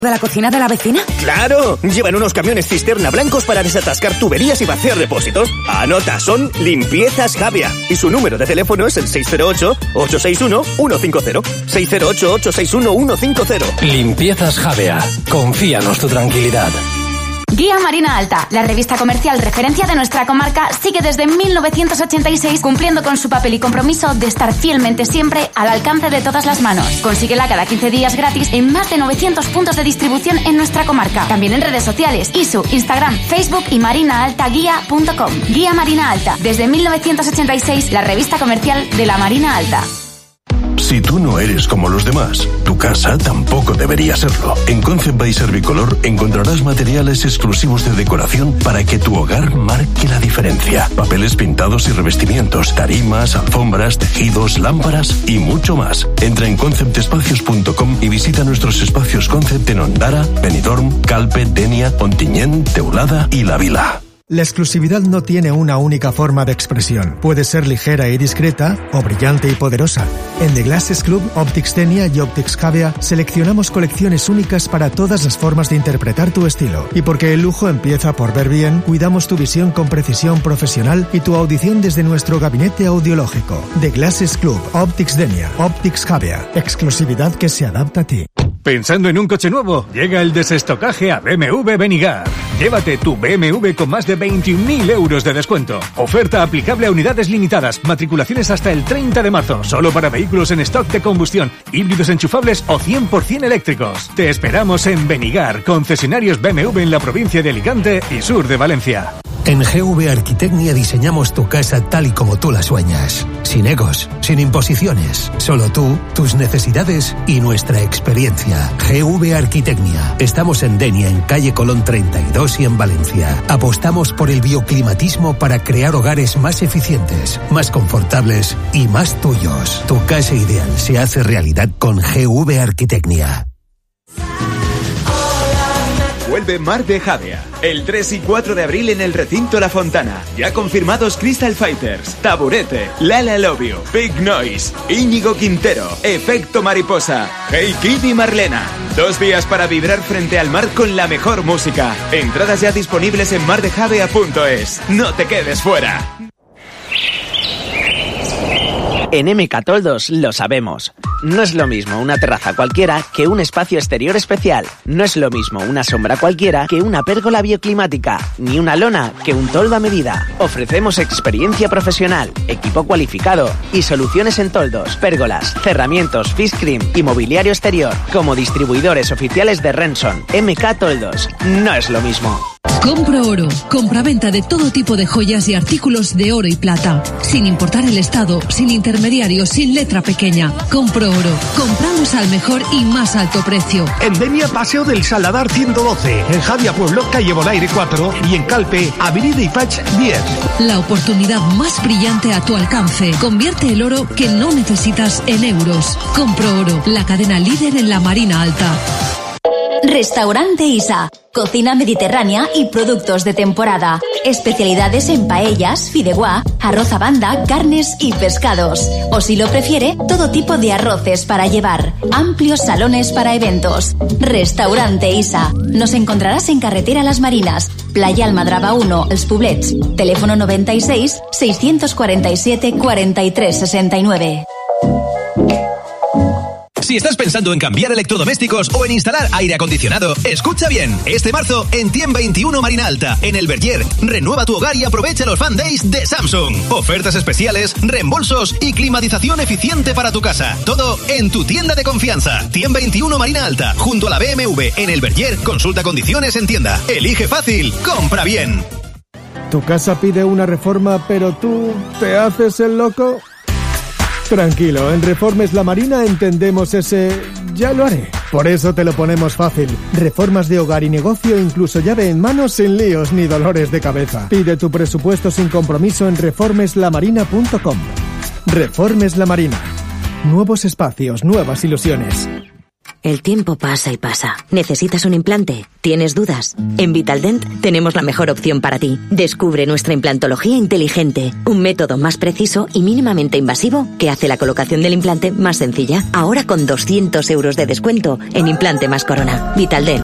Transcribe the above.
¿De la cocina de la vecina? ¡Claro! Llevan unos camiones cisterna blancos para desatascar tuberías y vaciar depósitos. Anota, son Limpiezas Javea. Y su número de teléfono es el 608-861-150. 608-861-150. Limpiezas Javea. Confíanos tu tranquilidad. Guía Marina Alta, la revista comercial referencia de nuestra comarca, sigue desde 1986 cumpliendo con su papel y compromiso de estar fielmente siempre al alcance de todas las manos. Consíguela cada 15 días gratis en más de 900 puntos de distribución en nuestra comarca. También en redes sociales, ISU, Instagram, Facebook y marinaaltaguía.com. Guía Marina Alta, desde 1986, la revista comercial de la Marina Alta. Si tú no eres como los demás, tu casa tampoco debería serlo. En Concept by Servicolor encontrarás materiales exclusivos de decoración para que tu hogar marque la diferencia. Papeles pintados y revestimientos, tarimas, alfombras, tejidos, lámparas y mucho más. Entra en conceptespacios.com y visita nuestros espacios Concept en Ondara, Benidorm, Calpe, Denia, Ontinyent, Teulada y La Vila. La exclusividad no tiene una única forma de expresión. Puede ser ligera y discreta o brillante y poderosa. En The Glasses Club, Optics Denia y Optics Javea seleccionamos colecciones únicas para todas las formas de interpretar tu estilo. Y porque el lujo empieza por ver bien, cuidamos tu visión con precisión profesional y tu audición desde nuestro gabinete audiológico. The Glasses Club, Optics Denia, Optics Javea. Exclusividad que se adapta a ti. ¿Pensando en un coche nuevo? Llega el desestocaje a BMW Benigar. Llévate tu BMW con más de 21.000 euros de descuento. Oferta aplicable a unidades limitadas. Matriculaciones hasta el 30 de marzo. Solo para vehículos en stock de combustión, híbridos enchufables o 100% eléctricos. Te esperamos en Benigar, concesionarios BMW en la provincia de Alicante y sur de Valencia. En GV Arquitecnia diseñamos tu casa tal y como tú la sueñas. Sin egos, sin imposiciones. Solo tú, tus necesidades y nuestra experiencia. GV Arquitecnia. Estamos en Denia, en calle Colón 32 y en Valencia. Apostamos por el bioclimatismo para crear hogares más eficientes, más confortables y más tuyos. Tu casa ideal se hace realidad con GV Arquitecnia. Vuelve Mar de Javea, el 3 y 4 de abril en el recinto La Fontana. Ya confirmados Crystal Fighters, Taburete, Lala Love You, Big Noise, Íñigo Quintero, Efecto Mariposa, Hey Kid y Marlena. 2 días para vibrar frente al mar con la mejor música. Entradas ya disponibles en mardejavea.es. No te quedes fuera. En MK Toldos lo sabemos. No es lo mismo una terraza cualquiera que un espacio exterior especial. No es lo mismo una sombra cualquiera que una pérgola bioclimática, ni una lona que un toldo a medida. Ofrecemos experiencia profesional, equipo cualificado y soluciones en toldos, pérgolas, cerramientos, fish cream y mobiliario exterior. Como distribuidores oficiales de Renson, MK Toldos no es lo mismo. Compro Oro. Compra-venta de todo tipo de joyas y artículos de oro y plata. Sin importar el estado, sin intermediarios, sin letra pequeña. Compro Oro. Compramos al mejor y más alto precio. En Denia, Paseo del Saladar 112. En Javia Pueblo, calle Bonaire 4. Y en Calpe, Avenida Ifach 10. La oportunidad más brillante a tu alcance. Convierte el oro que no necesitas en euros. Compro Oro. La cadena líder en la Marina Alta. Restaurante Isa. Cocina mediterránea y productos de temporada. Especialidades en paellas, fideuá, arroz a banda, carnes y pescados. O si lo prefiere, todo tipo de arroces para llevar. Amplios salones para eventos. Restaurante Isa. Nos encontrarás en Carretera Las Marinas, Playa Almadraba 1, Els Poblets. Teléfono 96 647 43 69. Si estás pensando en cambiar electrodomésticos o en instalar aire acondicionado, escucha bien. Este marzo, en Tiem 21 Marina Alta, en El Verger, renueva tu hogar y aprovecha los Fan Days de Samsung. Ofertas especiales, reembolsos y climatización eficiente para tu casa. Todo en tu tienda de confianza. Tiem 21 Marina Alta, junto a la BMW, en El Verger. Consulta condiciones en tienda. Elige fácil, compra bien. ¿Tu casa pide una reforma, pero tú te haces el loco? Tranquilo, en Reformes La Marina entendemos ese ya lo haré. Por eso te lo ponemos fácil. Reformas de hogar y negocio, incluso llave en mano, sin líos ni dolores de cabeza. Pide tu presupuesto sin compromiso en reformeslamarina.com. Reformes La Marina. Nuevos espacios, nuevas ilusiones. El tiempo pasa y pasa. ¿Necesitas un implante? ¿Tienes dudas? En Vitaldent tenemos la mejor opción para ti. Descubre nuestra implantología inteligente, un método más preciso y mínimamente invasivo que hace la colocación del implante más sencilla. Ahora con 200 euros de descuento en implante más corona. Vitaldent.